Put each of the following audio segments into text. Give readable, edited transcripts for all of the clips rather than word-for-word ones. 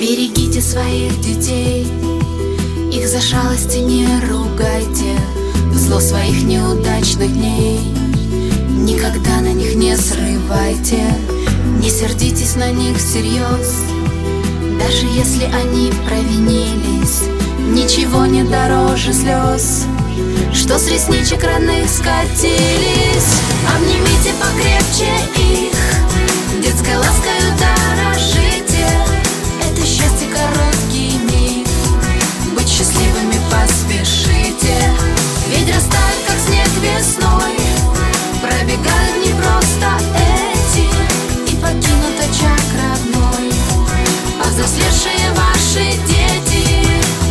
Берегите своих детей, их за шалости не ругайте, в зло своих неудачных дней никогда на них не срывайте. Не сердитесь на них всерьез, даже если они провинились. Ничего не дороже слез, что с ресничек родных скатились. Обнимите покрепче их, детской ласкою дорожите. Это счастье короткий миг, быть счастливыми поспешите. Ведь растают, как снег весной, пробегают не просто эти и покинут очаг родной повзрослевшие ваши дети.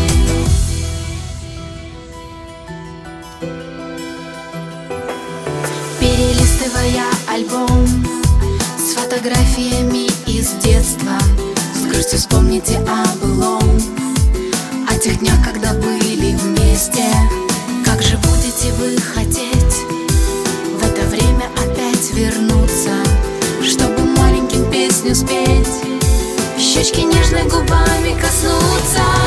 Перелистывая альбом с фотографиями из детства, с грустью вспомните о былом, о тех днях, когда были вместе. Как же будете вы хотеть в это время опять вернуться, чтобы маленьким песню спеть, щечки нежной губами коснуться.